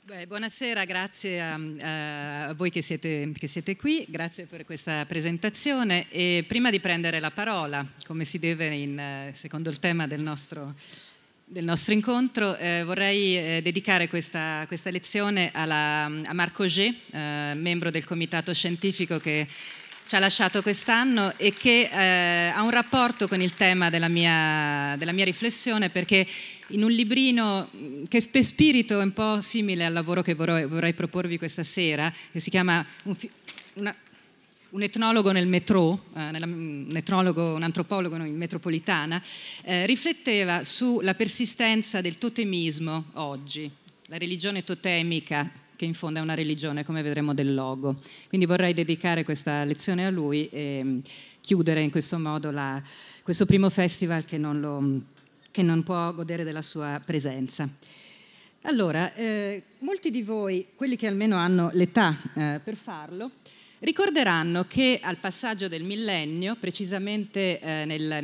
Buonasera, grazie a voi che siete qui, grazie per questa presentazione. E prima di prendere la parola, come si deve secondo il tema del nostro incontro, vorrei dedicare questa lezione a Marc Augé, membro del comitato scientifico che ci ha lasciato quest'anno e che ha un rapporto con il tema della mia riflessione, perché in un librino che per spirito è un po' simile al lavoro che vorrei proporvi questa sera, che si chiama Un etnologo nel metro, un antropologo in metropolitana, rifletteva sulla persistenza del totemismo oggi, la religione totemica che in fondo è una religione, come vedremo, del logo. Quindi vorrei dedicare questa lezione a lui e chiudere in questo modo questo primo festival che non può godere della sua presenza. Allora, molti di voi, quelli che almeno hanno l'età per farlo, ricorderanno che al passaggio del millennio, precisamente nel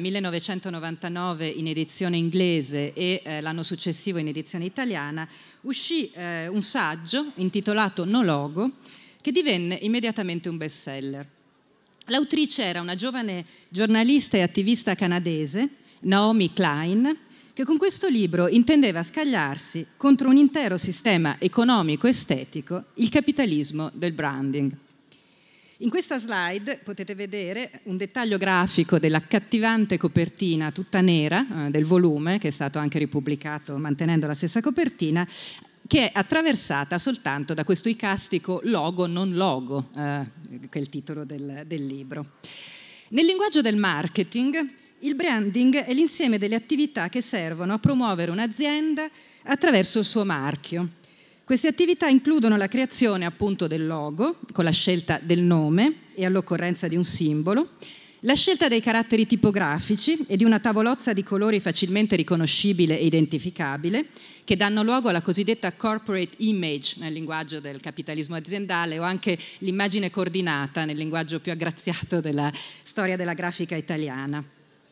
1999 in edizione inglese e l'anno successivo in edizione italiana, uscì un saggio intitolato No Logo, che divenne immediatamente un bestseller. L'autrice era una giovane giornalista e attivista canadese, Naomi Klein, che con questo libro intendeva scagliarsi contro un intero sistema economico-estetico, il capitalismo del branding. In questa slide potete vedere un dettaglio grafico dell'accattivante copertina tutta nera del volume, che è stato anche ripubblicato mantenendo la stessa copertina, che è attraversata soltanto da questo icastico logo non logo, che è il titolo del libro. Nel linguaggio del marketing, il branding è l'insieme delle attività che servono a promuovere un'azienda attraverso il suo marchio. Queste attività includono la creazione appunto del logo, con la scelta del nome e all'occorrenza di un simbolo, la scelta dei caratteri tipografici e di una tavolozza di colori facilmente riconoscibile e identificabile, che danno luogo alla cosiddetta corporate image nel linguaggio del capitalismo aziendale, o anche l'immagine coordinata nel linguaggio più aggraziato della storia della grafica italiana.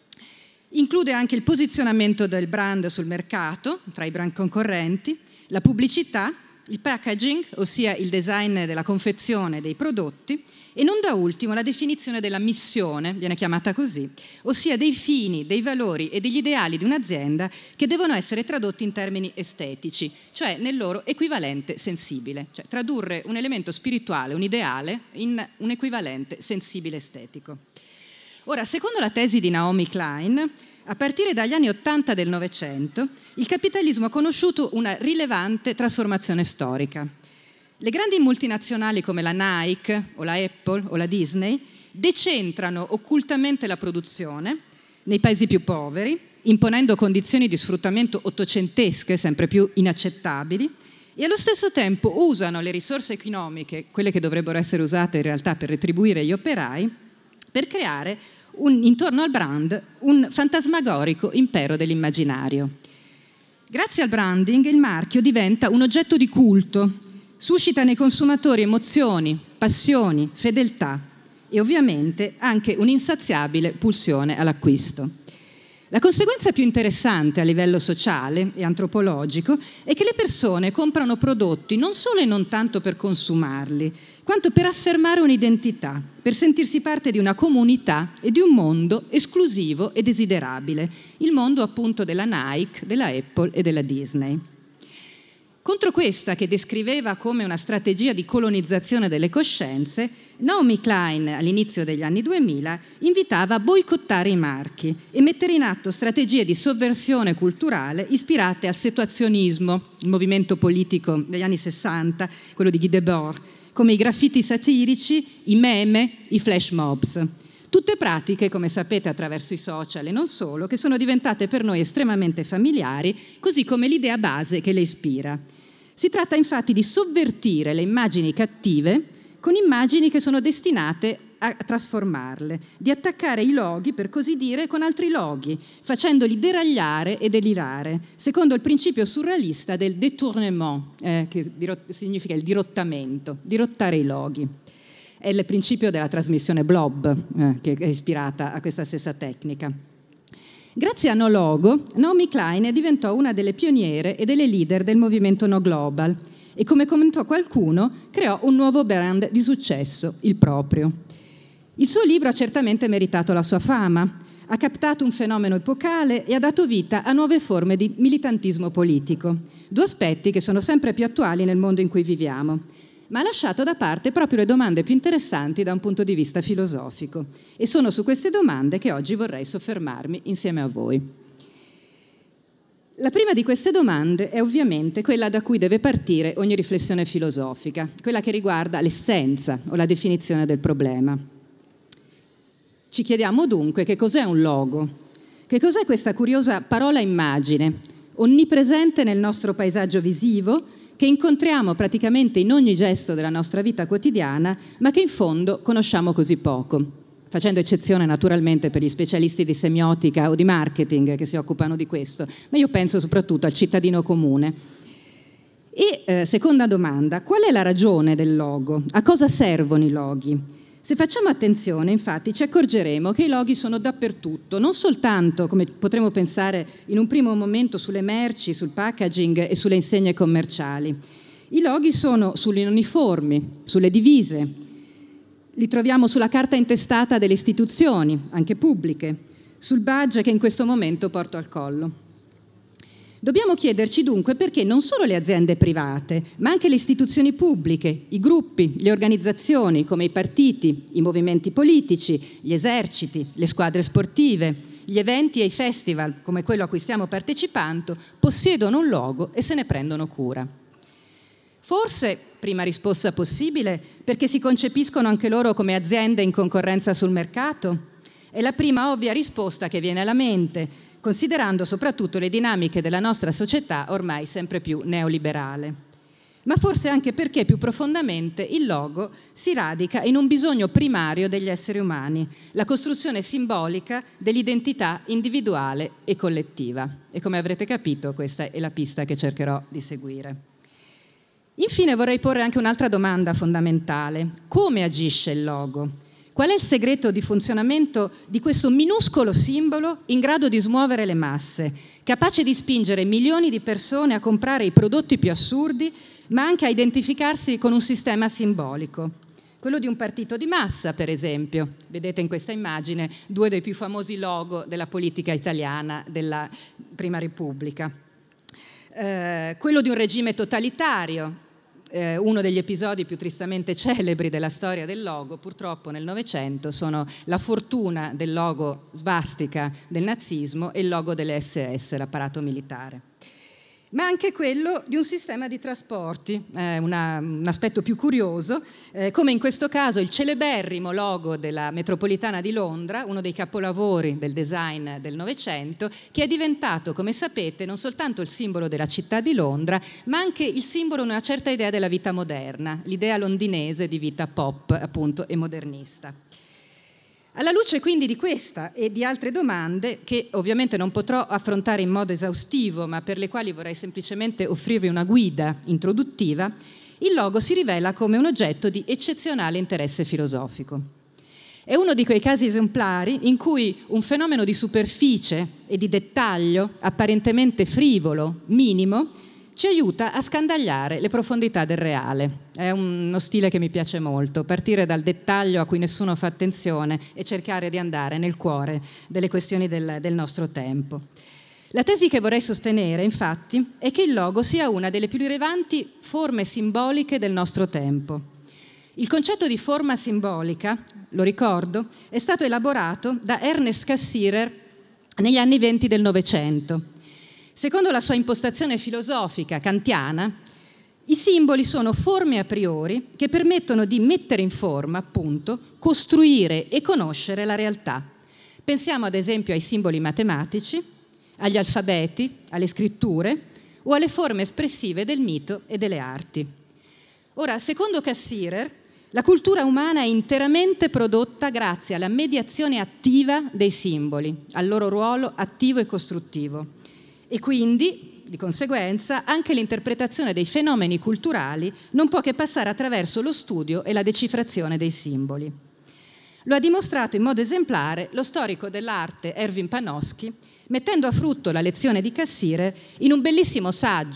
Include anche il posizionamento del brand sul mercato, tra i brand concorrenti, la pubblicità, il packaging, ossia il design della confezione dei prodotti, e non da ultimo la definizione della missione, viene chiamata così, ossia dei fini, dei valori e degli ideali di un'azienda che devono essere tradotti in termini estetici, cioè nel loro equivalente sensibile, cioè tradurre un elemento spirituale, un ideale, in un equivalente sensibile estetico. Ora, secondo la tesi di Naomi Klein, a partire dagli anni '80 del Novecento, il capitalismo ha conosciuto una rilevante trasformazione storica. Le grandi multinazionali come la Nike o la Apple o la Disney decentrano occultamente la produzione nei paesi più poveri, imponendo condizioni di sfruttamento ottocentesche sempre più inaccettabili, e allo stesso tempo usano le risorse economiche, quelle che dovrebbero essere usate in realtà per retribuire gli operai, per creare intorno al brand un fantasmagorico impero dell'immaginario. Grazie al branding il marchio diventa un oggetto di culto, suscita nei consumatori emozioni, passioni, fedeltà e ovviamente anche un'insaziabile pulsione all'acquisto. La conseguenza più interessante a livello sociale e antropologico è che le persone comprano prodotti non solo e non tanto per consumarli, quanto per affermare un'identità, per sentirsi parte di una comunità e di un mondo esclusivo e desiderabile, il mondo appunto della Nike, della Apple e della Disney. Contro questa, che descriveva come una strategia di colonizzazione delle coscienze, Naomi Klein, all'inizio degli anni 2000, invitava a boicottare i marchi e mettere in atto strategie di sovversione culturale ispirate al situazionismo, il movimento politico degli anni 60, quello di Guy Debord, come i graffiti satirici, i meme, i flash mobs. Tutte pratiche, come sapete attraverso i social e non solo, che sono diventate per noi estremamente familiari, così come l'idea base che le ispira. Si tratta infatti di sovvertire le immagini cattive con immagini che sono destinate a trasformarle, di attaccare i loghi, per così dire, con altri loghi, facendoli deragliare e delirare, secondo il principio surrealista del détournement, che significa il dirottamento, dirottare i loghi. È il principio della trasmissione blob, che è ispirata a questa stessa tecnica. Grazie a No Logo, Naomi Klein diventò una delle pioniere e delle leader del movimento No Global, e, come commentò qualcuno, creò un nuovo brand di successo, il proprio. Il suo libro ha certamente meritato la sua fama, ha captato un fenomeno epocale e ha dato vita a nuove forme di militantismo politico, due aspetti che sono sempre più attuali nel mondo in cui viviamo, ma ha lasciato da parte proprio le domande più interessanti da un punto di vista filosofico. E sono su queste domande che oggi vorrei soffermarmi insieme a voi. La prima di queste domande è ovviamente quella da cui deve partire ogni riflessione filosofica, quella che riguarda l'essenza o la definizione del problema. Ci chiediamo dunque che cos'è un logo, che cos'è questa curiosa parola immagine, onnipresente nel nostro paesaggio visivo, che incontriamo praticamente in ogni gesto della nostra vita quotidiana, ma che in fondo conosciamo così poco, facendo eccezione naturalmente per gli specialisti di semiotica o di marketing che si occupano di questo, ma io penso soprattutto al cittadino comune. E seconda domanda, qual è la ragione del logo? A cosa servono i loghi? Se facciamo attenzione, infatti, ci accorgeremo che i loghi sono dappertutto, non soltanto, come potremmo pensare in un primo momento, sulle merci, sul packaging e sulle insegne commerciali. I loghi sono sugli uniformi, sulle divise, li troviamo sulla carta intestata delle istituzioni, anche pubbliche, sul badge che in questo momento porto al collo. Dobbiamo chiederci dunque perché non solo le aziende private, ma anche le istituzioni pubbliche, i gruppi, le organizzazioni come i partiti, i movimenti politici, gli eserciti, le squadre sportive, gli eventi e i festival come quello a cui stiamo partecipando possiedono un logo e se ne prendono cura. Forse, prima risposta possibile, perché si concepiscono anche loro come aziende in concorrenza sul mercato? È la prima ovvia risposta che viene alla mente, considerando soprattutto le dinamiche della nostra società ormai sempre più neoliberale. Ma forse anche perché più profondamente il logo si radica in un bisogno primario degli esseri umani, la costruzione simbolica dell'identità individuale e collettiva. E come avrete capito, questa è la pista che cercherò di seguire. Infine vorrei porre anche un'altra domanda fondamentale. Come agisce il logo? Qual è il segreto di funzionamento di questo minuscolo simbolo in grado di smuovere le masse, capace di spingere milioni di persone a comprare i prodotti più assurdi, ma anche a identificarsi con un sistema simbolico? Quello di un partito di massa, per esempio. Vedete in questa immagine due dei più famosi logo della politica italiana della Prima Repubblica. Quello di un regime totalitario. Uno degli episodi più tristemente celebri della storia del logo, purtroppo nel Novecento, sono la fortuna del logo svastica del nazismo e il logo delle SS, l'apparato militare. Ma anche quello di un sistema di trasporti, un aspetto più curioso, come in questo caso il celeberrimo logo della metropolitana di Londra, uno dei capolavori del design del Novecento, che è diventato, come sapete, non soltanto il simbolo della città di Londra, ma anche il simbolo di una certa idea della vita moderna, l'idea londinese di vita pop, appunto, e modernista. Alla luce quindi di questa e di altre domande, che ovviamente non potrò affrontare in modo esaustivo, ma per le quali vorrei semplicemente offrirvi una guida introduttiva, il logo si rivela come un oggetto di eccezionale interesse filosofico. È uno di quei casi esemplari in cui un fenomeno di superficie e di dettaglio apparentemente frivolo, minimo, ci aiuta a scandagliare le profondità del reale. È uno stile che mi piace molto, partire dal dettaglio a cui nessuno fa attenzione e cercare di andare nel cuore delle questioni del nostro tempo. La tesi che vorrei sostenere, infatti, è che il logo sia una delle più rilevanti forme simboliche del nostro tempo. Il concetto di forma simbolica, lo ricordo, è stato elaborato da Ernest Cassirer negli anni '20 del Novecento. Secondo la sua impostazione filosofica kantiana, i simboli sono forme a priori che permettono di mettere in forma, appunto, costruire e conoscere la realtà. Pensiamo ad esempio ai simboli matematici, agli alfabeti, alle scritture o alle forme espressive del mito e delle arti. Ora, secondo Cassirer, la cultura umana è interamente prodotta grazie alla mediazione attiva dei simboli, al loro ruolo attivo e costruttivo. E quindi, di conseguenza, anche l'interpretazione dei fenomeni culturali non può che passare attraverso lo studio e la decifrazione dei simboli. Lo ha dimostrato in modo esemplare lo storico dell'arte Erwin Panofsky, mettendo a frutto la lezione di Cassirer in un bellissimo saggio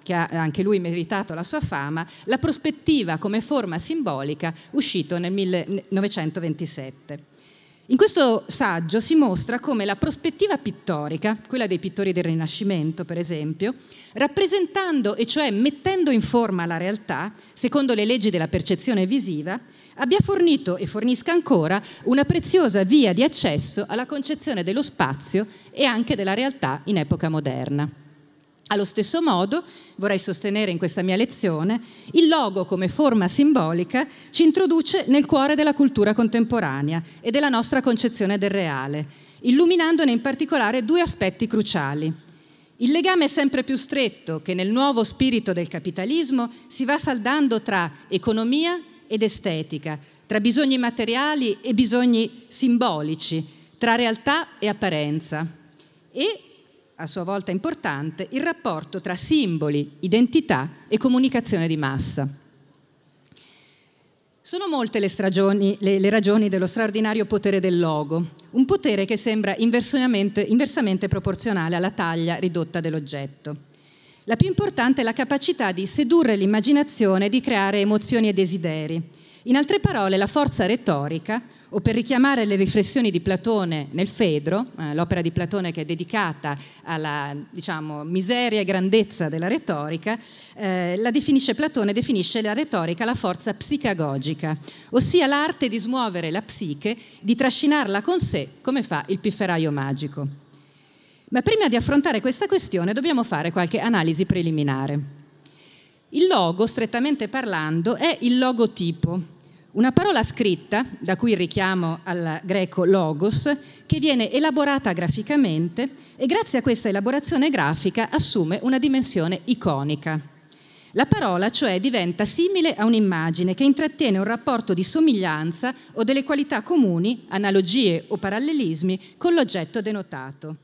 che ha anche lui meritato la sua fama, La prospettiva come forma simbolica, uscito nel 1927. In questo saggio si mostra come la prospettiva pittorica, quella dei pittori del Rinascimento per esempio, rappresentando e cioè mettendo in forma la realtà, secondo le leggi della percezione visiva, abbia fornito e fornisca ancora una preziosa via di accesso alla concezione dello spazio e anche della realtà in epoca moderna. Allo stesso modo, vorrei sostenere in questa mia lezione, il logo come forma simbolica ci introduce nel cuore della cultura contemporanea e della nostra concezione del reale, illuminandone in particolare due aspetti cruciali. Il legame sempre più stretto che nel nuovo spirito del capitalismo si va saldando tra economia ed estetica, tra bisogni materiali e bisogni simbolici, tra realtà e apparenza e, a sua volta importante, il rapporto tra simboli, identità e comunicazione di massa. Sono molte le ragioni dello straordinario potere del logo, un potere che sembra inversamente proporzionale alla taglia ridotta dell'oggetto. La più importante è la capacità di sedurre l'immaginazione e di creare emozioni e desideri. In altre parole, la forza retorica, o per richiamare le riflessioni di Platone nel Fedro, l'opera di Platone che è dedicata alla, miseria e grandezza della retorica, Platone definisce la retorica la forza psicagogica, ossia l'arte di smuovere la psiche, di trascinarla con sé, come fa il pifferaio magico. Ma prima di affrontare questa questione dobbiamo fare qualche analisi preliminare. Il logo, strettamente parlando, è il logotipo, una parola scritta, da cui il richiamo al greco logos, che viene elaborata graficamente e grazie a questa elaborazione grafica assume una dimensione iconica. La parola, cioè, diventa simile a un'immagine che intrattiene un rapporto di somiglianza o delle qualità comuni, analogie o parallelismi con l'oggetto denotato.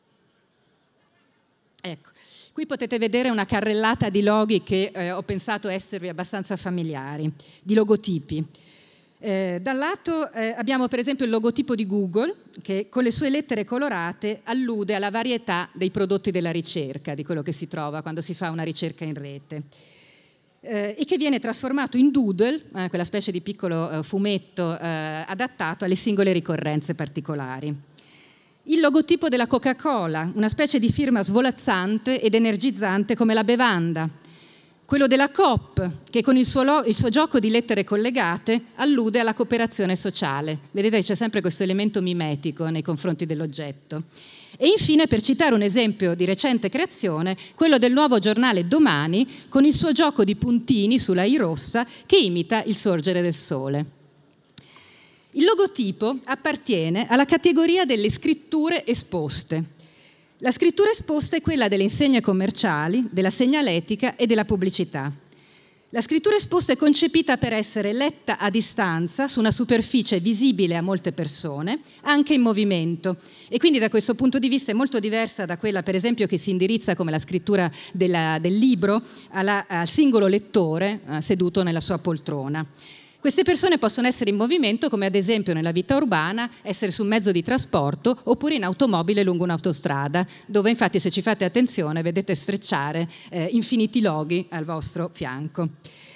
Ecco, qui potete vedere una carrellata di loghi che ho pensato esservi abbastanza familiari, di logotipi. Dal lato abbiamo per esempio il logotipo di Google, che con le sue lettere colorate allude alla varietà dei prodotti della ricerca, di quello che si trova quando si fa una ricerca in rete. E che viene trasformato in doodle, quella specie di piccolo fumetto adattato alle singole ricorrenze particolari. Il logotipo della Coca-Cola, una specie di firma svolazzante ed energizzante come la bevanda. Quello della Coop, che con il suo gioco di lettere collegate allude alla cooperazione sociale. Vedete che c'è sempre questo elemento mimetico nei confronti dell'oggetto. E infine, per citare un esempio di recente creazione, quello del nuovo giornale Domani, con il suo gioco di puntini sulla I rossa che imita il sorgere del sole. Il logotipo appartiene alla categoria delle scritture esposte. La scrittura esposta è quella delle insegne commerciali, della segnaletica e della pubblicità. La scrittura esposta è concepita per essere letta a distanza su una superficie visibile a molte persone, anche in movimento, e quindi da questo punto di vista è molto diversa da quella, per esempio, che si indirizza come la scrittura del libro al singolo lettore seduto nella sua poltrona. Queste persone possono essere in movimento, come ad esempio nella vita urbana, essere su un mezzo di trasporto oppure in automobile lungo un'autostrada, dove infatti, se ci fate attenzione, vedete sfrecciare infiniti loghi al vostro fianco.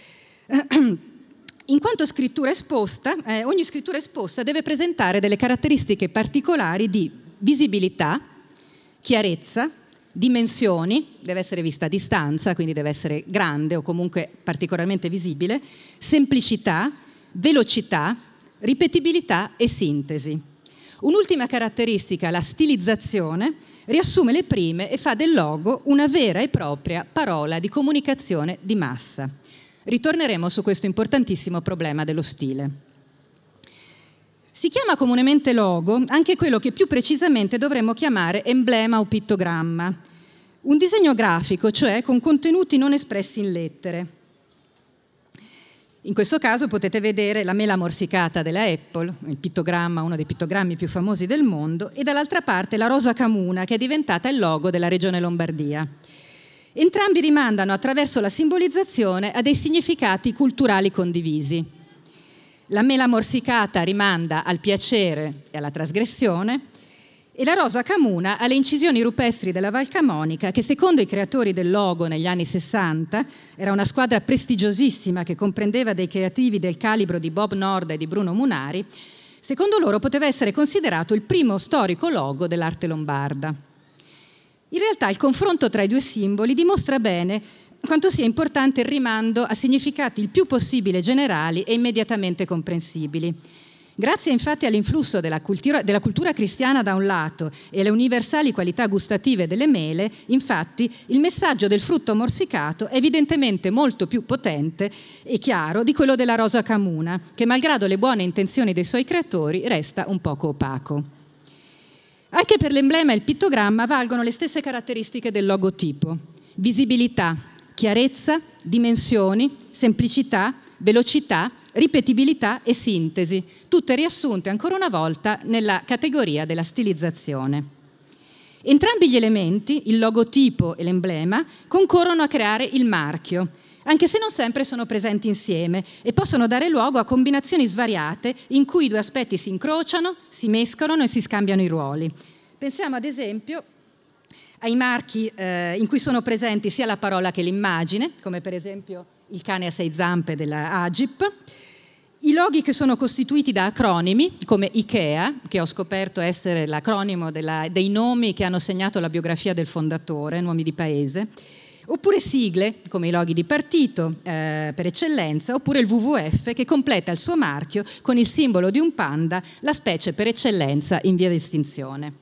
In quanto scrittura esposta, ogni scrittura esposta deve presentare delle caratteristiche particolari di visibilità, chiarezza, dimensioni, deve essere vista a distanza, quindi deve essere grande o comunque particolarmente visibile, semplicità, velocità, ripetibilità e sintesi. Un'ultima caratteristica, la stilizzazione, riassume le prime e fa del logo una vera e propria parola di comunicazione di massa. Ritorneremo su questo importantissimo problema dello stile. Si chiama comunemente logo anche quello che più precisamente dovremmo chiamare emblema o pittogramma, un disegno grafico, cioè con contenuti non espressi in lettere. In questo caso potete vedere la mela morsicata della Apple, il pittogramma, uno dei pittogrammi più famosi del mondo, e dall'altra parte la rosa camuna, che è diventata il logo della regione Lombardia. Entrambi rimandano attraverso la simbolizzazione a dei significati culturali condivisi. La mela morsicata rimanda al piacere e alla trasgressione, E la rosa camuna ha le incisioni rupestri della Val Camonica, che secondo i creatori del logo negli anni 60, era una squadra prestigiosissima che comprendeva dei creativi del calibro di Bob Nord e di Bruno Munari, secondo loro poteva essere considerato il primo storico logo dell'arte lombarda. In realtà il confronto tra i due simboli dimostra bene quanto sia importante il rimando a significati il più possibile generali e immediatamente comprensibili. Grazie infatti all'influsso della cultura cristiana da un lato e alle universali qualità gustative delle mele, infatti il messaggio del frutto morsicato è evidentemente molto più potente e chiaro di quello della rosa camuna, che malgrado le buone intenzioni dei suoi creatori resta un poco opaco. Anche per l'emblema e il pittogramma valgono le stesse caratteristiche del logotipo: visibilità, chiarezza, dimensioni, semplicità, velocità, ripetibilità e sintesi, tutte riassunte ancora una volta nella categoria della stilizzazione. Entrambi gli elementi, il logotipo e l'emblema, concorrono a creare il marchio, anche se non sempre sono presenti insieme e possono dare luogo a combinazioni svariate in cui i due aspetti si incrociano, si mescolano e si scambiano i ruoli. Pensiamo ad esempio ai marchi in cui sono presenti sia la parola che l'immagine, come per esempio il cane a 6 zampe della Agip, i loghi che sono costituiti da acronimi, come Ikea, che ho scoperto essere l'acronimo dei nomi che hanno segnato la biografia del fondatore, nomi di paese, oppure sigle, come i loghi di partito per eccellenza, oppure il WWF, che completa il suo marchio con il simbolo di un panda, la specie per eccellenza in via di estinzione.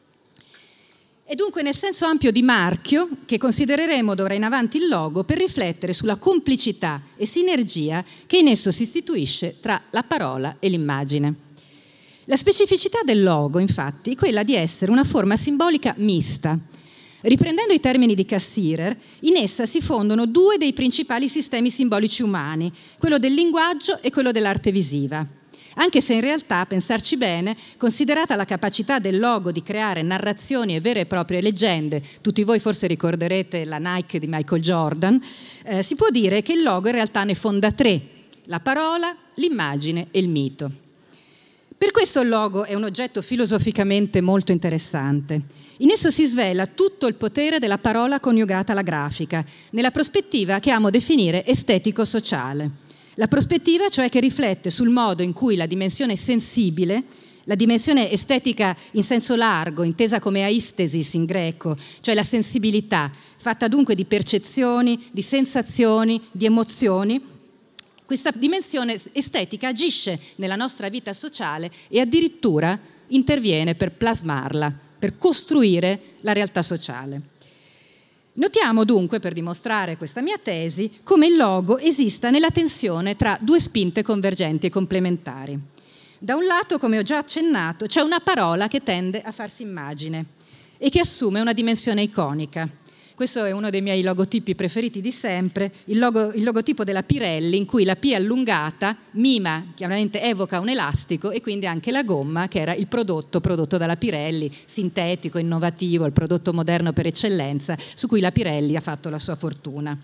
È dunque nel senso ampio di marchio che considereremo d'ora in avanti il logo per riflettere sulla complicità e sinergia che in esso si istituisce tra la parola e l'immagine. La specificità del logo, infatti, è quella di essere una forma simbolica mista. Riprendendo i termini di Cassirer, in essa si fondono due dei principali sistemi simbolici umani, quello del linguaggio e quello dell'arte visiva. Anche se in realtà, a pensarci bene, considerata la capacità del logo di creare narrazioni e vere e proprie leggende, tutti voi forse ricorderete la Nike di Michael Jordan, si può dire che il logo in realtà ne fonda 3: la parola, l'immagine e il mito. Per questo il logo è un oggetto filosoficamente molto interessante. In esso si svela tutto il potere della parola coniugata alla grafica, nella prospettiva che amo definire estetico-sociale. La prospettiva, cioè, che riflette sul modo in cui la dimensione sensibile, la dimensione estetica in senso largo, intesa come aistesis in greco, cioè la sensibilità, fatta dunque di percezioni, di sensazioni, di emozioni, questa dimensione estetica agisce nella nostra vita sociale e addirittura interviene per plasmarla, per costruire la realtà sociale. Notiamo dunque, per dimostrare questa mia tesi, come il logo esista nella tensione tra due spinte convergenti e complementari. Da un lato, come ho già accennato, c'è una parola che tende a farsi immagine e che assume una dimensione iconica. Questo è uno dei miei logotipi preferiti di sempre, il logotipo della Pirelli, in cui la P allungata mima, chiaramente evoca un elastico, e quindi anche la gomma, che era il prodotto dalla Pirelli, sintetico, innovativo, il prodotto moderno per eccellenza, su cui la Pirelli ha fatto la sua fortuna.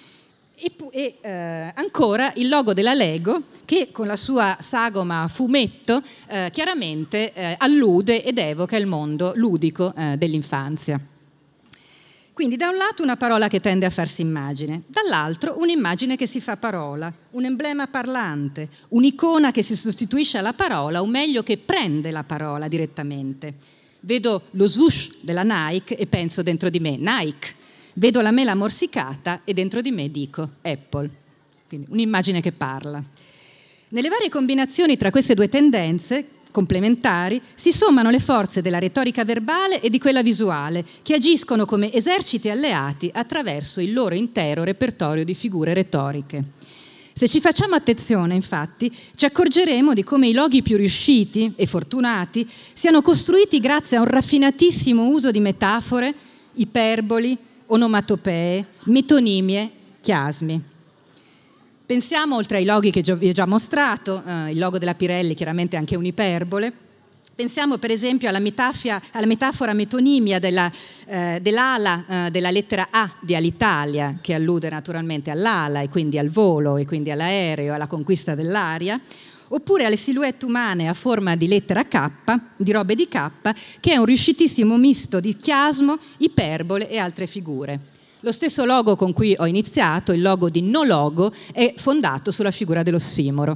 E ancora il logo della Lego, che con la sua sagoma a fumetto chiaramente allude ed evoca il mondo ludico dell'infanzia. Quindi da un lato una parola che tende a farsi immagine, dall'altro un'immagine che si fa parola, un emblema parlante, un'icona che si sostituisce alla parola, o meglio che prende la parola direttamente. Vedo lo swoosh della Nike e penso dentro di me Nike, vedo la mela morsicata e dentro di me dico Apple, quindi un'immagine che parla. Nelle varie combinazioni tra queste due tendenze complementari si sommano le forze della retorica verbale e di quella visuale, che agiscono come eserciti alleati attraverso il loro intero repertorio di figure retoriche. Se ci facciamo attenzione, infatti, ci accorgeremo di come i loghi più riusciti e fortunati siano costruiti grazie a un raffinatissimo uso di metafore, iperboli, onomatopee, metonimie, chiasmi. Pensiamo, oltre ai loghi che vi ho già mostrato, il logo della Pirelli chiaramente è anche un'iperbole, pensiamo per esempio alla metafora metonimia dell'ala della lettera A di Alitalia, che allude naturalmente all'ala e quindi al volo e quindi all'aereo, alla conquista dell'aria, oppure alle silhouette umane a forma di lettera K, di robe di K, che è un riuscitissimo misto di chiasmo, iperbole e altre figure. Lo stesso logo con cui ho iniziato, il logo di No Logo, è fondato sulla figura dell'ossimoro.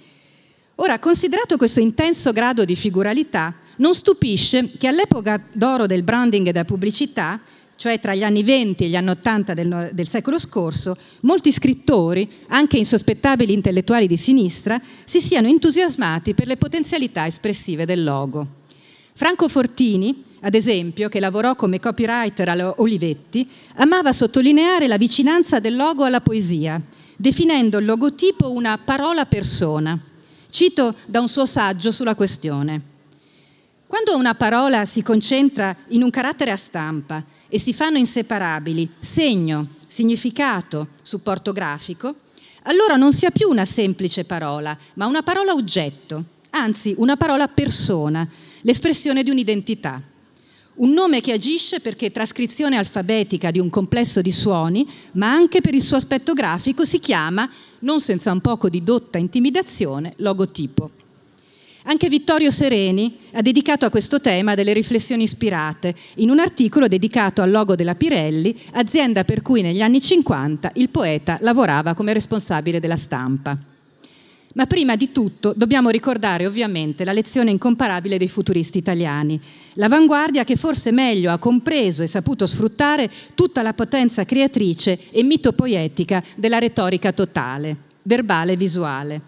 Ora, considerato questo intenso grado di figuralità, non stupisce che all'epoca d'oro del branding e della pubblicità, cioè tra gli anni 20 e gli anni 80 del secolo scorso, molti scrittori, anche insospettabili intellettuali di sinistra, si siano entusiasmati per le potenzialità espressive del logo. Franco Fortini, ad esempio, che lavorò come copywriter alla Olivetti, amava sottolineare la vicinanza del logo alla poesia, definendo il logotipo una parola persona. Cito da un suo saggio sulla questione. Quando una parola si concentra in un carattere a stampa e si fanno inseparabili segno, significato, supporto grafico, allora non sia più una semplice parola, ma una parola oggetto, anzi una parola persona, l'espressione di un'identità. Un nome che agisce perché trascrizione alfabetica di un complesso di suoni, ma anche per il suo aspetto grafico si chiama, non senza un poco di dotta intimidazione, logotipo. Anche Vittorio Sereni ha dedicato a questo tema delle riflessioni ispirate in un articolo dedicato al logo della Pirelli, azienda per cui negli anni 50 il poeta lavorava come responsabile della stampa. Ma prima di tutto dobbiamo ricordare ovviamente la lezione incomparabile dei futuristi italiani, l'avanguardia che forse meglio ha compreso e saputo sfruttare tutta la potenza creatrice e mitopoetica della retorica totale, verbale e visuale.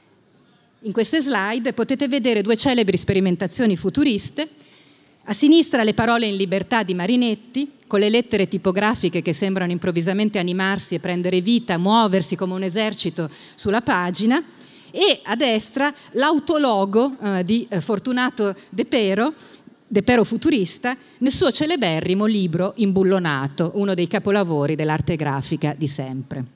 In queste slide potete vedere due celebri sperimentazioni futuriste. A sinistra le parole in libertà di Marinetti, con le lettere tipografiche che sembrano improvvisamente animarsi e prendere vita, muoversi come un esercito sulla pagina, e a destra l'autologo di Fortunato De Pero futurista, nel suo celeberrimo libro Imbullonato, uno dei capolavori dell'arte grafica di sempre.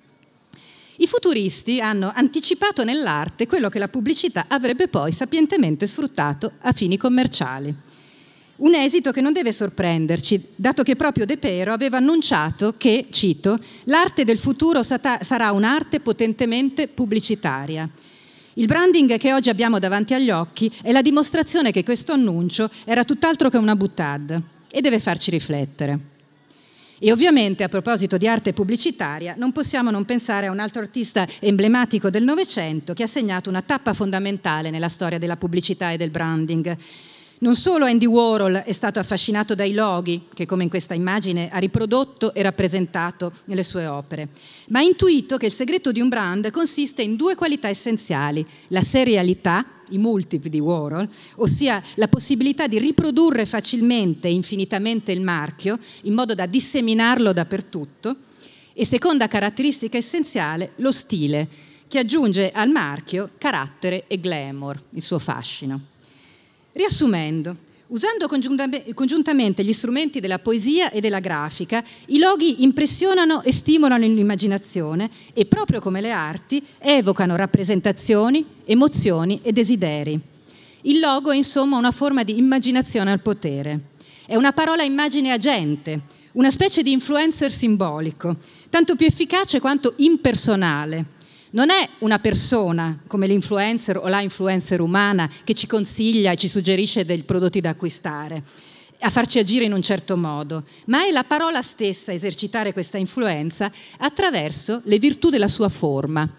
I futuristi hanno anticipato nell'arte quello che la pubblicità avrebbe poi sapientemente sfruttato a fini commerciali. Un esito che non deve sorprenderci, dato che proprio De Pero aveva annunciato che, cito, l'arte del futuro sarà un'arte potentemente pubblicitaria. Il branding che oggi abbiamo davanti agli occhi è la dimostrazione che questo annuncio era tutt'altro che una boutade e deve farci riflettere. E ovviamente, a proposito di arte pubblicitaria, non possiamo non pensare a un altro artista emblematico del Novecento che ha segnato una tappa fondamentale nella storia della pubblicità e del branding. Non solo Andy Warhol è stato affascinato dai loghi, che come in questa immagine ha riprodotto e rappresentato nelle sue opere, ma ha intuito che il segreto di un brand consiste in due qualità essenziali: la serialità, i multipli di Warhol, ossia la possibilità di riprodurre facilmente e infinitamente il marchio in modo da disseminarlo dappertutto, e seconda caratteristica essenziale, lo stile, che aggiunge al marchio carattere e glamour, il suo fascino. Riassumendo, usando congiuntamente gli strumenti della poesia e della grafica, i loghi impressionano e stimolano l'immaginazione e, proprio come le arti, evocano rappresentazioni, emozioni e desideri. Il logo è insomma una forma di immaginazione al potere. È una parola immagine agente, una specie di influencer simbolico, tanto più efficace quanto impersonale. Non è una persona come l'influencer o la influencer umana che ci consiglia e ci suggerisce dei prodotti da acquistare, a farci agire in un certo modo, ma è la parola stessa a esercitare questa influenza attraverso le virtù della sua forma.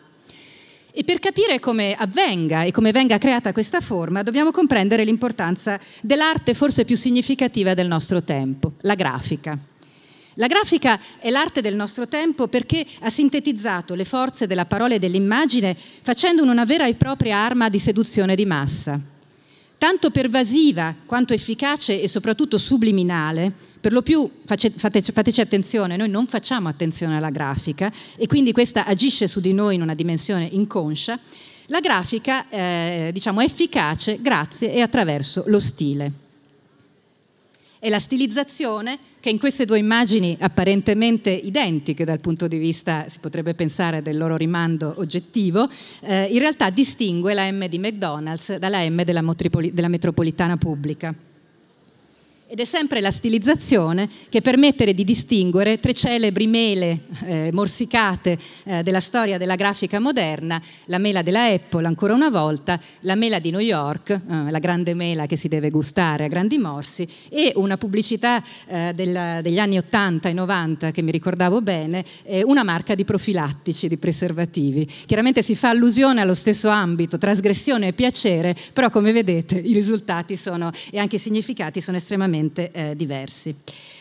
E per capire come avvenga e come venga creata questa forma dobbiamo comprendere l'importanza dell'arte forse più significativa del nostro tempo, la grafica. La grafica è l'arte del nostro tempo perché ha sintetizzato le forze della parola e dell'immagine facendone una vera e propria arma di seduzione di massa. Tanto pervasiva quanto efficace e soprattutto subliminale, per lo più fateci attenzione, noi non facciamo attenzione alla grafica e quindi questa agisce su di noi in una dimensione inconscia. La grafica è efficace grazie e attraverso lo stile. È la stilizzazione che in queste due immagini apparentemente identiche dal punto di vista, si potrebbe pensare, del loro rimando oggettivo, in realtà distingue la M di McDonald's dalla M della metropolitana pubblica. Ed è sempre la stilizzazione che permette di distinguere tre celebri mele morsicate della storia della grafica moderna: la mela della Apple, ancora una volta, la mela di New York, la grande mela che si deve gustare a grandi morsi, e una pubblicità degli anni 80 e 90 che mi ricordavo bene, una marca di profilattici, di preservativi. Chiaramente si fa allusione allo stesso ambito, trasgressione e piacere, però come vedete i risultati e anche i significati sono estremamente diversi.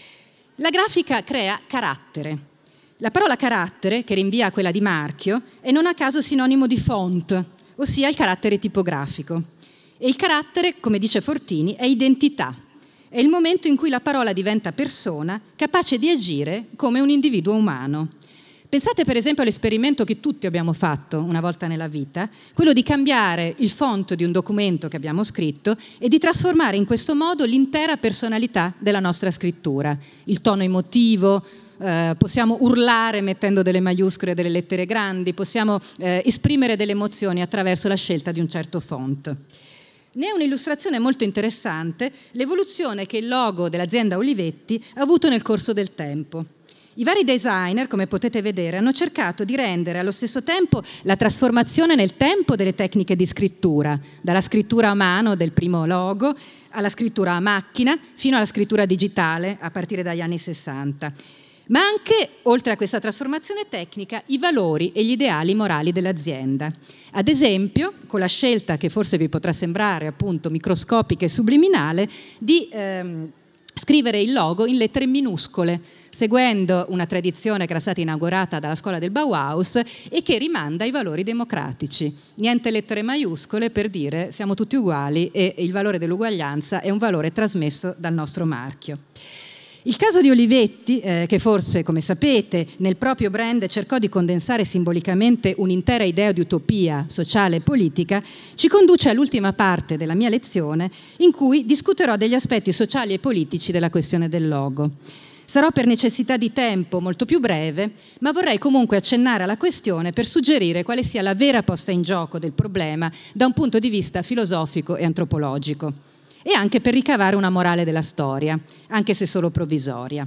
La grafica crea carattere. La parola carattere, che rinvia a quella di marchio, è non a caso sinonimo di font, ossia il carattere tipografico. E il carattere, come dice Fortini, è identità. È il momento in cui la parola diventa persona, capace di agire come un individuo umano. Pensate per esempio all'esperimento che tutti abbiamo fatto una volta nella vita, quello di cambiare il font di un documento che abbiamo scritto e di trasformare in questo modo l'intera personalità della nostra scrittura, il tono emotivo, possiamo urlare mettendo delle maiuscole e delle lettere grandi, possiamo esprimere delle emozioni attraverso la scelta di un certo font. Ne è un'illustrazione molto interessante l'evoluzione che il logo dell'azienda Olivetti ha avuto nel corso del tempo. I vari designer, come potete vedere, hanno cercato di rendere allo stesso tempo la trasformazione nel tempo delle tecniche di scrittura, dalla scrittura a mano del primo logo alla scrittura a macchina fino alla scrittura digitale a partire dagli anni 60. Ma anche, oltre a questa trasformazione tecnica, i valori e gli ideali morali dell'azienda. Ad esempio, con la scelta, che forse vi potrà sembrare appunto microscopica e subliminale, di scrivere il logo in lettere minuscole, seguendo una tradizione che era stata inaugurata dalla scuola del Bauhaus e che rimanda ai valori democratici. Niente lettere maiuscole per dire siamo tutti uguali, e il valore dell'uguaglianza è un valore trasmesso dal nostro marchio. Il caso di Olivetti, che forse, come sapete, nel proprio brand cercò di condensare simbolicamente un'intera idea di utopia sociale e politica, ci conduce all'ultima parte della mia lezione, in cui discuterò degli aspetti sociali e politici della questione del logo. Sarò per necessità di tempo molto più breve, ma vorrei comunque accennare alla questione per suggerire quale sia la vera posta in gioco del problema da un punto di vista filosofico e antropologico, e anche per ricavare una morale della storia, anche se solo provvisoria.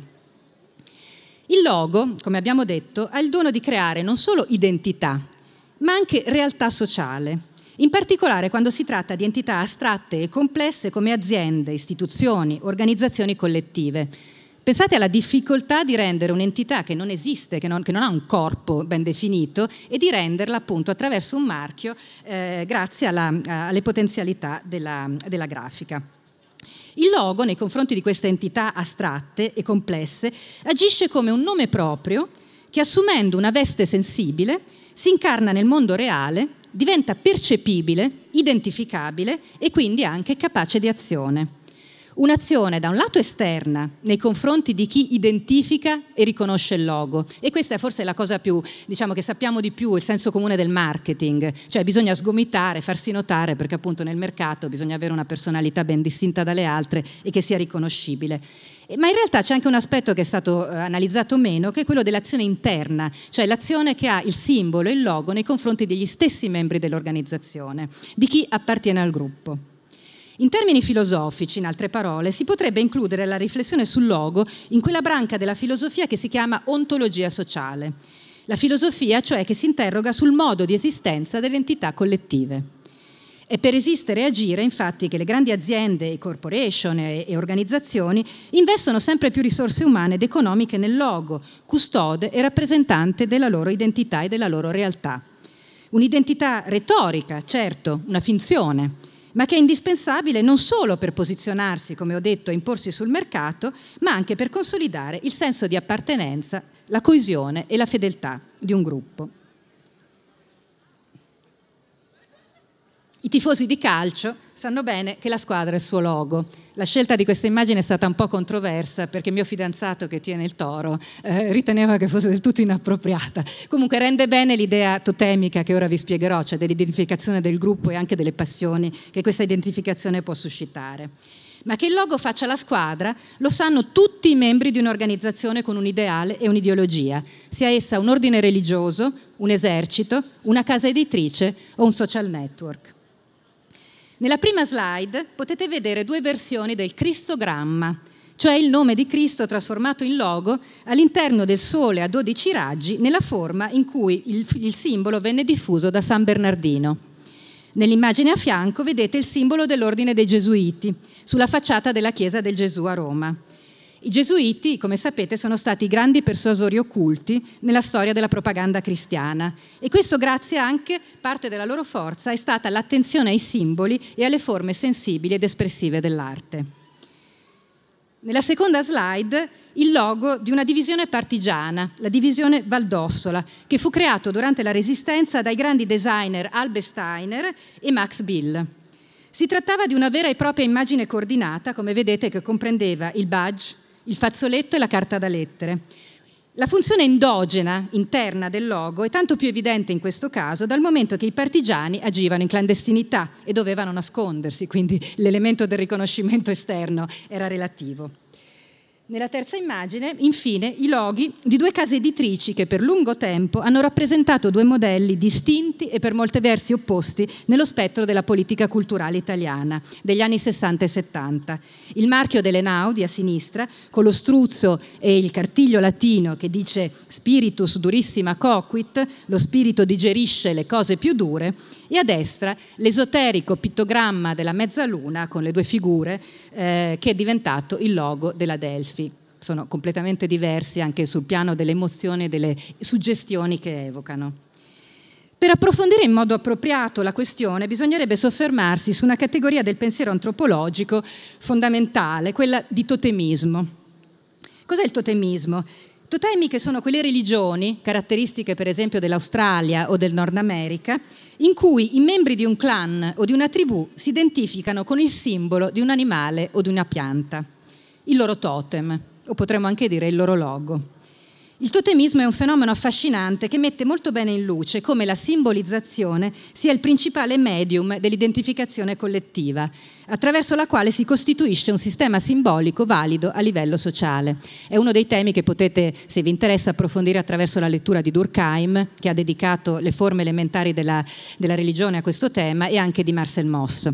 Il logo, come abbiamo detto, ha il dono di creare non solo identità, ma anche realtà sociale, in particolare quando si tratta di entità astratte e complesse come aziende, istituzioni, organizzazioni collettive. Pensate alla difficoltà di rendere un'entità che non esiste, che non ha un corpo ben definito, e di renderla appunto attraverso un marchio grazie alle potenzialità della grafica. Il logo, nei confronti di queste entità astratte e complesse, agisce come un nome proprio che, assumendo una veste sensibile, si incarna nel mondo reale, diventa percepibile, identificabile e quindi anche capace di azione. Un'azione da un lato esterna nei confronti di chi identifica e riconosce il logo, e questa è forse la cosa più, diciamo, che sappiamo di più, il senso comune del marketing, cioè bisogna sgomitare, farsi notare, perché appunto nel mercato bisogna avere una personalità ben distinta dalle altre e che sia riconoscibile. Ma in realtà c'è anche un aspetto che è stato analizzato meno, che è quello dell'azione interna, cioè l'azione che ha il simbolo e il logo nei confronti degli stessi membri dell'organizzazione, di chi appartiene al gruppo. In termini filosofici, in altre parole, si potrebbe includere la riflessione sul logo in quella branca della filosofia che si chiama ontologia sociale. La filosofia, cioè, che si interroga sul modo di esistenza delle entità collettive. È per esistere e agire, infatti, che le grandi aziende, i corporation e organizzazioni investono sempre più risorse umane ed economiche nel logo, custode e rappresentante della loro identità e della loro realtà. Un'identità retorica, certo, una finzione, ma che è indispensabile non solo per posizionarsi, come ho detto, e imporsi sul mercato, ma anche per consolidare il senso di appartenenza, la coesione e la fedeltà di un gruppo. I tifosi di calcio sanno bene che la squadra è il suo logo. La scelta di questa immagine è stata un po' controversa, perché mio fidanzato, che tiene il Toro, riteneva che fosse del tutto inappropriata. Comunque rende bene l'idea totemica che ora vi spiegherò, cioè dell'identificazione del gruppo e anche delle passioni che questa identificazione può suscitare. Ma che il logo faccia la squadra lo sanno tutti i membri di un'organizzazione con un ideale e un'ideologia, sia essa un ordine religioso, un esercito, una casa editrice o un social network. Nella prima slide potete vedere due versioni del cristogramma, cioè il nome di Cristo trasformato in logo all'interno del sole a 12 raggi nella forma in cui il simbolo venne diffuso da San Bernardino. Nell'immagine a fianco vedete il simbolo dell'ordine dei Gesuiti sulla facciata della chiesa del Gesù a Roma. I Gesuiti, come sapete, sono stati grandi persuasori occulti nella storia della propaganda cristiana e questo grazie anche, parte della loro forza, è stata l'attenzione ai simboli e alle forme sensibili ed espressive dell'arte. Nella seconda slide il logo di una divisione partigiana, la divisione Valdossola, che fu creato durante la Resistenza dai grandi designer Albe Steiner e Max Bill. Si trattava di una vera e propria immagine coordinata, come vedete, che comprendeva il badge, il fazzoletto e la carta da lettere. La funzione endogena, interna del logo, è tanto più evidente in questo caso dal momento che i partigiani agivano in clandestinità e dovevano nascondersi, quindi l'elemento del riconoscimento esterno era relativo. Nella terza immagine, infine, i loghi di due case editrici che per lungo tempo hanno rappresentato due modelli distinti e per molti versi opposti nello spettro della politica culturale italiana degli anni 60 e 70. Il marchio dell'Enaudi a sinistra, con lo struzzo e il cartiglio latino che dice spiritus durissima coquit, lo spirito digerisce le cose più dure, e a destra l'esoterico pittogramma della mezzaluna con le due figure che è diventato il logo della Delphi. Sono completamente diversi anche sul piano delle emozioni e delle suggestioni che evocano. Per approfondire in modo appropriato la questione bisognerebbe soffermarsi su una categoria del pensiero antropologico fondamentale, quella di totemismo. Cos'è il totemismo? Totemi che sono quelle religioni, caratteristiche per esempio dell'Australia o del Nord America, in cui i membri di un clan o di una tribù si identificano con il simbolo di un animale o di una pianta, il loro totem, o potremmo anche dire il loro logo. Il totemismo è un fenomeno affascinante che mette molto bene in luce come la simbolizzazione sia il principale medium dell'identificazione collettiva, attraverso la quale si costituisce un sistema simbolico valido a livello sociale. È uno dei temi che potete, se vi interessa, approfondire attraverso la lettura di Durkheim, che ha dedicato le forme elementari della religione a questo tema, e anche di Marcel Mauss.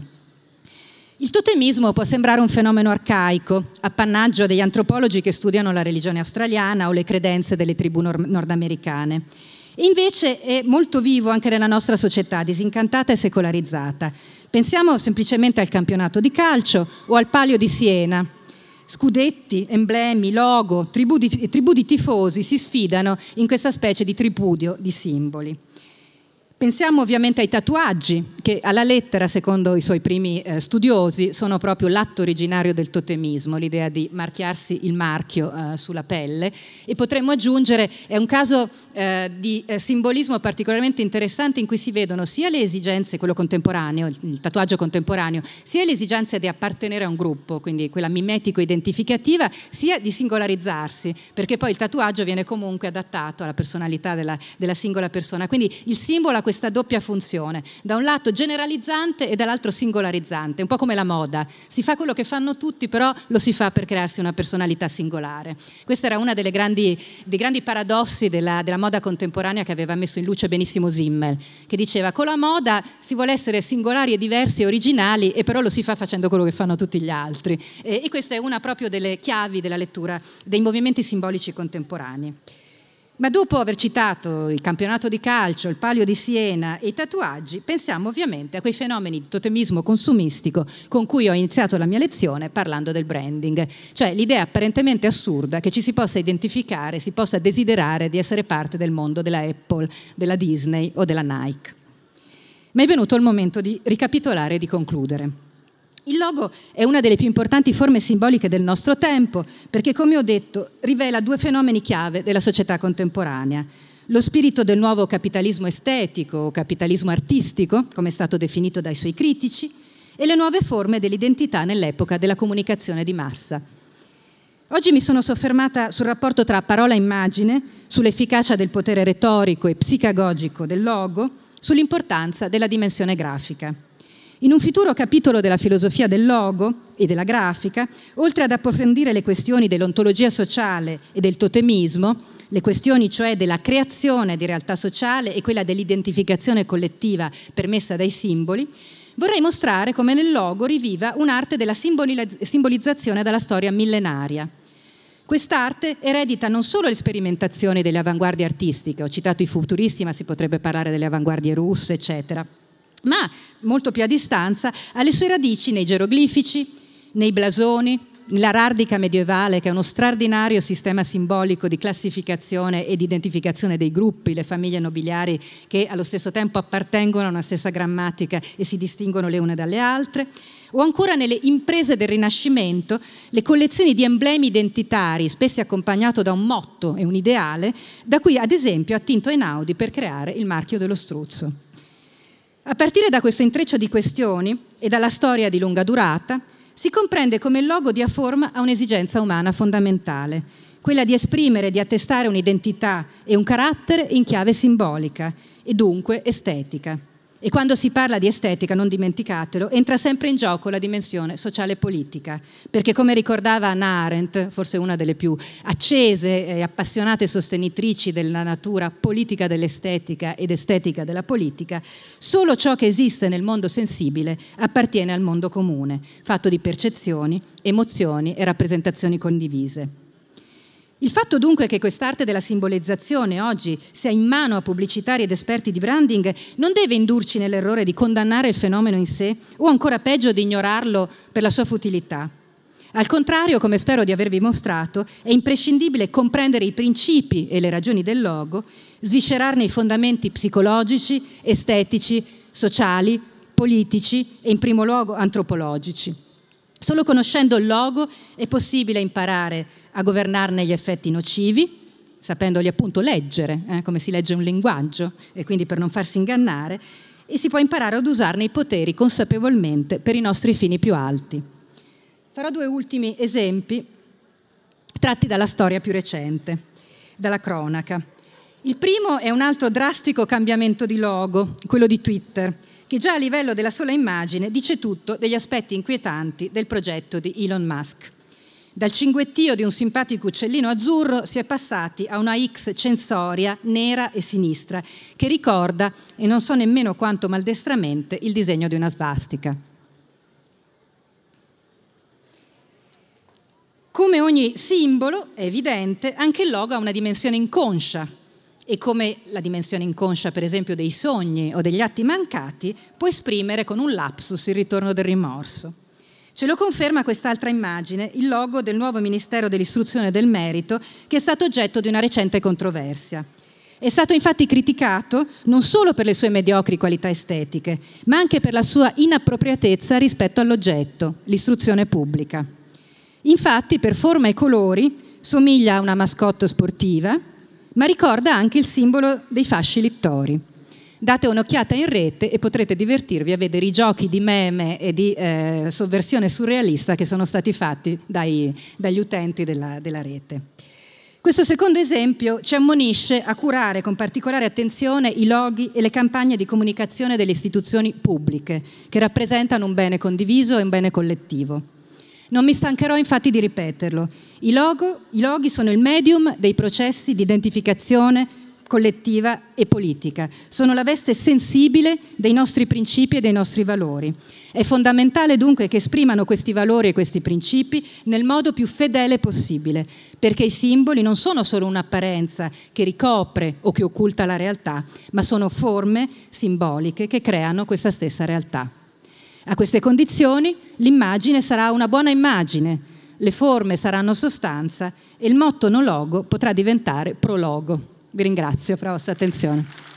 Il totemismo può sembrare un fenomeno arcaico, appannaggio degli antropologi che studiano la religione australiana o le credenze delle tribù nordamericane. E invece è molto vivo anche nella nostra società, disincantata e secolarizzata. Pensiamo semplicemente al campionato di calcio o al Palio di Siena. Scudetti, emblemi, logo, tribù di tifosi si sfidano in questa specie di tripudio di simboli. Pensiamo ovviamente ai tatuaggi, che alla lettera, secondo i suoi primi studiosi, sono proprio l'atto originario del totemismo, l'idea di marchiarsi il marchio sulla pelle, e potremmo aggiungere, è un caso di simbolismo particolarmente interessante in cui si vedono sia le esigenze, quello contemporaneo, il tatuaggio contemporaneo, sia le esigenze di appartenere a un gruppo, quindi quella mimetico-identificativa, sia di singolarizzarsi, perché poi il tatuaggio viene comunque adattato alla personalità della singola persona, quindi il simbolo ha questa doppia funzione, da un lato generalizzante e dall'altro singolarizzante, un po' come la moda, si fa quello che fanno tutti, però lo si fa per crearsi una personalità singolare. Questo era uno dei grandi paradossi della moda contemporanea che aveva messo in luce benissimo Simmel, che diceva con la moda si vuole essere singolari e diversi e originali, e però lo si fa facendo quello che fanno tutti gli altri, e questa è una proprio delle chiavi della lettura dei movimenti simbolici contemporanei. Ma dopo aver citato il campionato di calcio, il Palio di Siena e i tatuaggi, pensiamo ovviamente a quei fenomeni di totemismo consumistico con cui ho iniziato la mia lezione parlando del branding, cioè l'idea apparentemente assurda che ci si possa identificare, si possa desiderare di essere parte del mondo della Apple, della Disney o della Nike. Ma è venuto il momento di ricapitolare e di concludere. Il logo è una delle più importanti forme simboliche del nostro tempo perché, come ho detto, rivela due fenomeni chiave della società contemporanea. Lo spirito del nuovo capitalismo estetico o capitalismo artistico, come è stato definito dai suoi critici, e le nuove forme dell'identità nell'epoca della comunicazione di massa. Oggi mi sono soffermata sul rapporto tra parola e immagine, sull'efficacia del potere retorico e psicagogico del logo, sull'importanza della dimensione grafica. In un futuro capitolo della filosofia del logo e della grafica, oltre ad approfondire le questioni dell'ontologia sociale e del totemismo, le questioni cioè della creazione di realtà sociale e quella dell'identificazione collettiva permessa dai simboli, vorrei mostrare come nel logo riviva un'arte della simbolizzazione dalla storia millenaria. Quest'arte eredita non solo le sperimentazioni delle avanguardie artistiche, ho citato i futuristi, ma si potrebbe parlare delle avanguardie russe, eccetera, ma molto più a distanza ha le sue radici nei geroglifici, nei blasoni, nell'araldica medievale, che è uno straordinario sistema simbolico di classificazione e di identificazione dei gruppi, le famiglie nobiliari che allo stesso tempo appartengono a una stessa grammatica e si distinguono le une dalle altre, o ancora nelle imprese del Rinascimento, le collezioni di emblemi identitari, spesso accompagnato da un motto e un ideale, da cui ad esempio ha attinto Einaudi per creare il marchio dello struzzo. A partire da questo intreccio di questioni e dalla storia di lunga durata, si comprende come il logo dia forma a un'esigenza umana fondamentale, quella di esprimere e di attestare un'identità e un carattere in chiave simbolica e dunque estetica. E quando si parla di estetica, non dimenticatelo, entra sempre in gioco la dimensione sociale e politica, perché come ricordava Hannah Arendt, forse una delle più accese e appassionate sostenitrici della natura politica dell'estetica ed estetica della politica, solo ciò che esiste nel mondo sensibile appartiene al mondo comune, fatto di percezioni, emozioni e rappresentazioni condivise. Il fatto dunque che quest'arte della simbolizzazione oggi sia in mano a pubblicitari ed esperti di branding non deve indurci nell'errore di condannare il fenomeno in sé o ancora peggio di ignorarlo per la sua futilità. Al contrario, come spero di avervi mostrato, è imprescindibile comprendere i principi e le ragioni del logo, sviscerarne i fondamenti psicologici, estetici, sociali, politici e in primo luogo antropologici. Solo conoscendo il logo è possibile imparare a governarne gli effetti nocivi, sapendoli appunto leggere, come si legge un linguaggio, e quindi per non farsi ingannare, e si può imparare ad usarne i poteri consapevolmente per i nostri fini più alti. Farò 2 ultimi esempi tratti dalla storia più recente, dalla cronaca. Il primo è un altro drastico cambiamento di logo, quello di Twitter, che già a livello della sola immagine dice tutto degli aspetti inquietanti del progetto di Elon Musk. Dal cinguettio di un simpatico uccellino azzurro si è passati a una X censoria nera e sinistra che ricorda, e non so nemmeno quanto maldestramente, il disegno di una svastica. Come ogni simbolo, è evidente, anche il logo ha una dimensione inconscia, e come la dimensione inconscia, per esempio, dei sogni o degli atti mancati, può esprimere con un lapsus il ritorno del rimorso. Ce lo conferma quest'altra immagine, il logo del nuovo Ministero dell'Istruzione e del Merito, che è stato oggetto di una recente controversia. È stato infatti criticato non solo per le sue mediocri qualità estetiche, ma anche per la sua inappropriatezza rispetto all'oggetto, l'istruzione pubblica. Infatti, per forma e colori, somiglia a una mascotte sportiva, ma ricorda anche il simbolo dei fasci littori. Date un'occhiata in rete e potrete divertirvi a vedere i giochi di meme e di sovversione surrealista che sono stati fatti dagli utenti della rete. Questo secondo esempio ci ammonisce a curare con particolare attenzione i loghi e le campagne di comunicazione delle istituzioni pubbliche, che rappresentano un bene condiviso e un bene collettivo. Non mi stancherò infatti di ripeterlo. I loghi sono il medium dei processi di identificazione collettiva e politica. Sono la veste sensibile dei nostri principi e dei nostri valori. È fondamentale dunque che esprimano questi valori e questi principi nel modo più fedele possibile, perché i simboli non sono solo un'apparenza che ricopre o che occulta la realtà, ma sono forme simboliche che creano questa stessa realtà. A queste condizioni l'immagine sarà una buona immagine, le forme saranno sostanza e il motto no logo potrà diventare pro logo. Vi ringrazio per la vostra attenzione.